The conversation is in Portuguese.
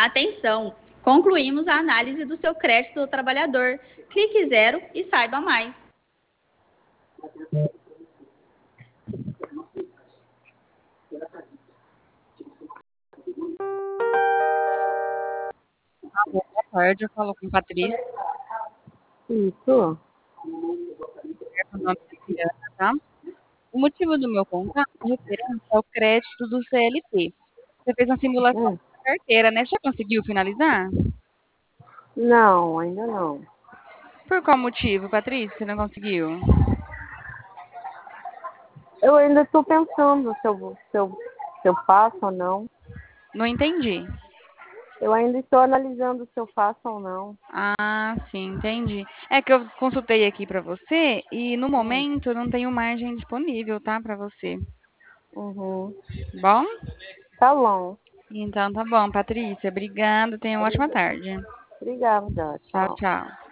Atenção! Concluímos a análise do seu crédito do trabalhador. Clique zero e saiba mais. Boa tarde, eu falo com Patrícia, Isso. o nome da Juliana, tá? O motivo do meu contato é referente ao crédito do CLT. Você fez uma simulação Hum. da carteira, né? Já conseguiu finalizar? Não, ainda não. Por qual motivo, Patrícia, você não conseguiu? Eu ainda estou pensando se eu faço ou não. Não entendi. Eu ainda estou analisando se eu faço ou não. Ah, sim, entendi. É que eu consultei aqui pra você e no Hum. momento eu não tenho margem disponível, tá, pra você. Uhum. Bom? Tá bom. Então tá bom, Patrícia. Obrigada. Tenha uma ótima tarde. Obrigada. Tchau, Tchau. tchau.